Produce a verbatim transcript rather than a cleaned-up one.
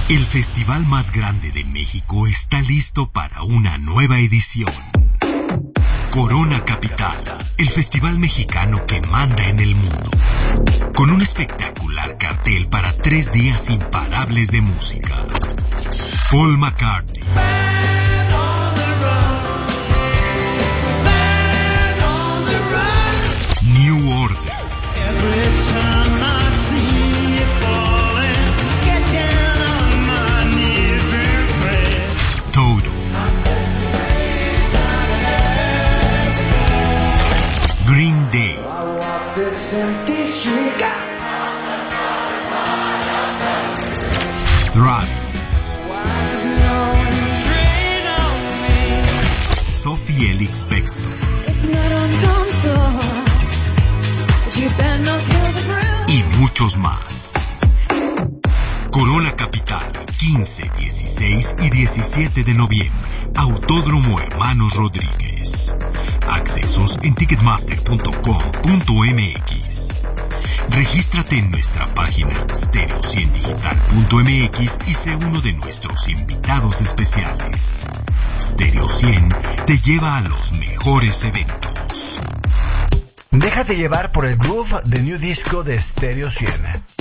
El festival más grande de México está listo para una nueva edición. Corona Capital, el festival mexicano que manda en el mundo. Con un espectacular cartel para tres días imparables de música. Paul McCartney, New Order, Toto, Green Day, Travis, Sophie Elix Bextor y muchos más. Corona Capital, quince, dieciséis y diecisiete de noviembre. Autódromo Hermanos Rodríguez. Accesos en ticketmaster punto com punto m x. Regístrate en nuestra página stereo cien digital punto m x y sé uno de nuestros invitados especiales. Stereo cien te lleva a los mejores eventos. Déjate llevar por el groove de New Disco de Stereo cien.